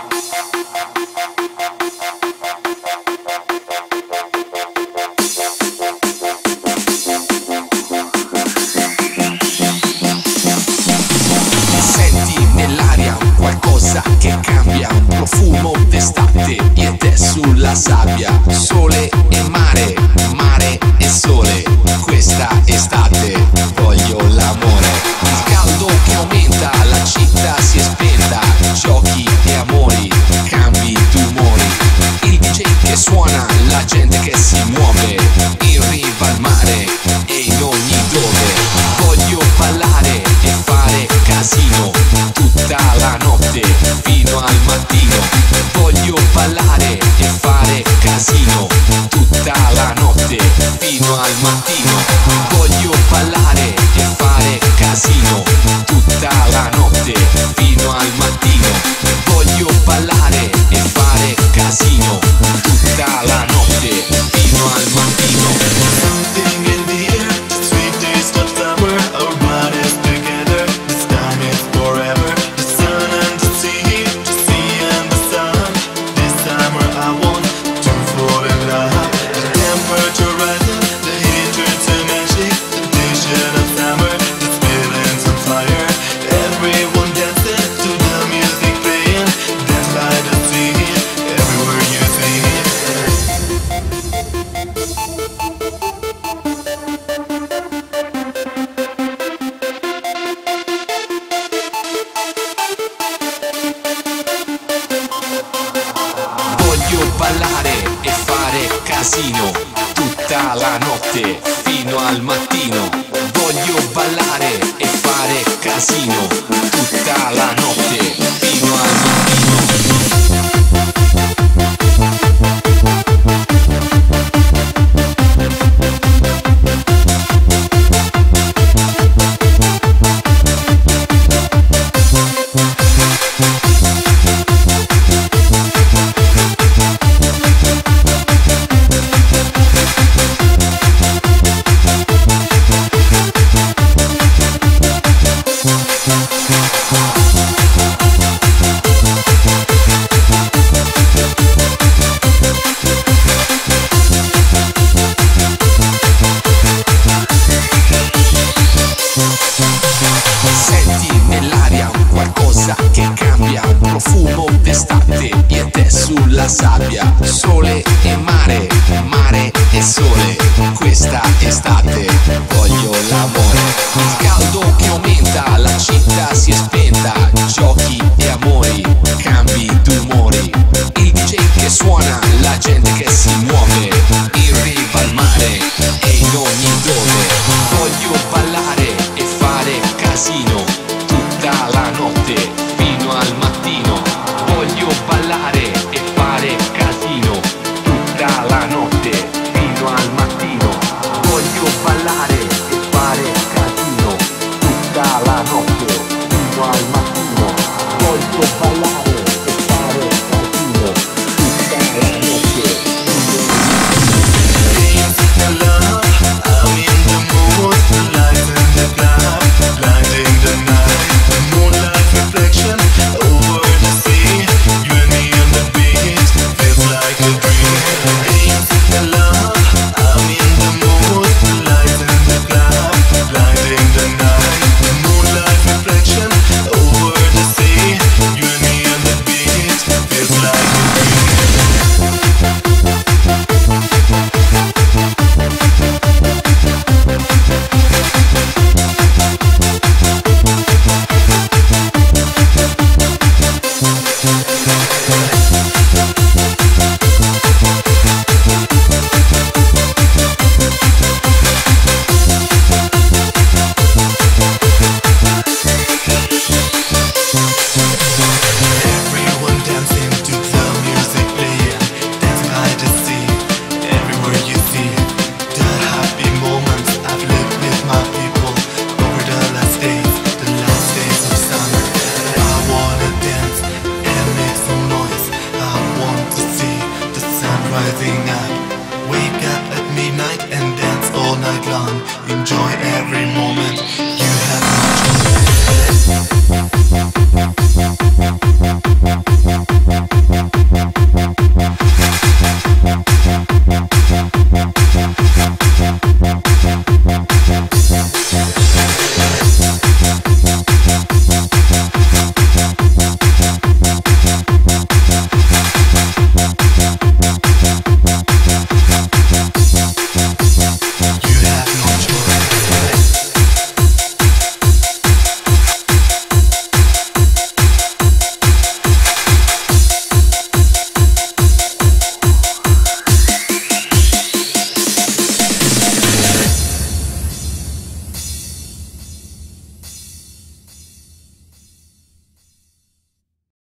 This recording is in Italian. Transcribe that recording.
Che cambia, un profumo d'estate, piede sulla sabbia, sole e mare, mare e sole, questa estate voglio l'amore, il caldo che aumenta, la città si è spenta, giochi e amori, cambi d'umori, il DJ che suona, la gente che si muove, in riva al mare e in ogni dove, voglio ballare e fare casino, tutta la notte fino al mattino, voglio ballare e fare casino, tutta la notte fino al mattino, voglio ballare e fare casino, tutta la notte fino al mattino, voglio ballare e fare casino, tutta la notte fino al mattino. Something in the air, the sweet taste of summer, our bodies together, this time is forever. The sun and the sea and the sun. This summer I want to fall in love. The temperature rising, the heat turns to magic. The vision of summer, that's feelings on fire. Everyone dancing to the music playing. Dance by the sea, everywhere you see it. Voglio ballare e fare casino, tutta la notte fino al mattino. Voglio ballare e fare casino, tutta la notte fino al mattino. Senti nell'aria qualcosa che cambia, un profumo d'estate, piede sulla sabbia, sole e mare, mare e sole, questa estate voglio l'amore, il caldo che aumenta, la città si è spenta, giochi e amori, cambi d'umori, il DJ che suona, la gente che si muove, in riva al mare e in ogni dove, voglio ballare e fare casino, tutta la notte fino al mattino, voglio ballare e fare casino, tutta la notte fino al mattino, voglio ballare e fare casino, tutta la notte fino al mattino, voglio ballare e fare casino, tutta la notte fino al Love, I'm in the mood, the lights in the club, lighting the night, the moonlight reflection over the sea, you and me on the beach, feels like a dream. Love, I'm in the mood, the lights in the club, lighting the night, the moonlight reflection over the sea, you and me on the beach, feels like a dream. Everyone dancing to the music playing, dance by the sea, everywhere you see it. The happy moments I've lived with my people over the last days of summer. I wanna dance and make some noise. I want to see the sun rising up. Wake up at midnight and dance all night long. Enjoy every moment.